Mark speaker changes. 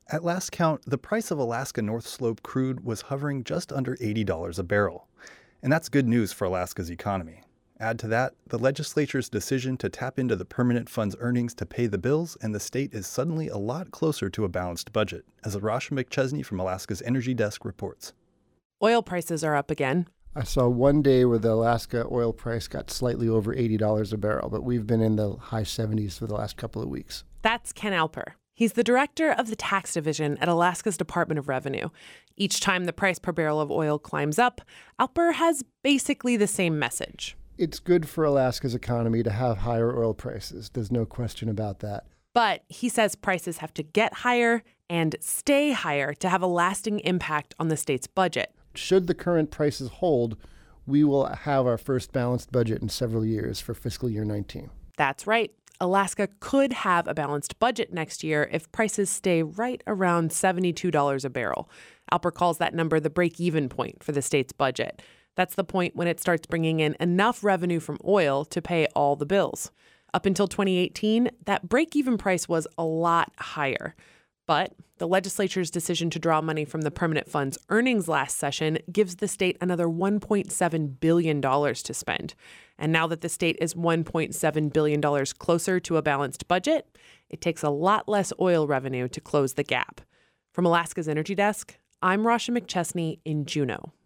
Speaker 1: At last count, the price of Alaska North Slope crude was hovering just under $80 a barrel. And that's good news for Alaska's economy. Add to that the legislature's decision to tap into the permanent fund's earnings to pay the bills, and the state is suddenly a lot closer to a balanced budget, as Rasha McChesney from Alaska's Energy Desk reports.
Speaker 2: Oil prices are up again.
Speaker 3: I saw one day where the Alaska oil price got slightly over $80 a barrel, but we've been in the high 70s for the last couple of weeks.
Speaker 2: That's Ken Alper. He's the director of the tax division at Alaska's Department of Revenue. Each time the price per barrel of oil climbs up, Alper has basically the same message.
Speaker 3: It's good for Alaska's economy to have higher oil prices. There's no question about that.
Speaker 2: But he says prices have to get higher and stay higher to have a lasting impact on the state's budget.
Speaker 3: Should the current prices hold, we will have our first balanced budget in several years for fiscal year 19.
Speaker 2: That's right. Alaska could have a balanced budget next year if prices stay right around $72 a barrel. Alper calls that number the break-even point for the state's budget. That's the point when it starts bringing in enough revenue from oil to pay all the bills. Up until 2018, that break-even price was a lot higher. But the legislature's decision to draw money from the permanent fund's earnings last session gives the state another $1.7 billion to spend. And now that the state is $1.7 billion closer to a balanced budget, it takes a lot less oil revenue to close the gap. From Alaska's Energy Desk, I'm Rasha McChesney in Juneau.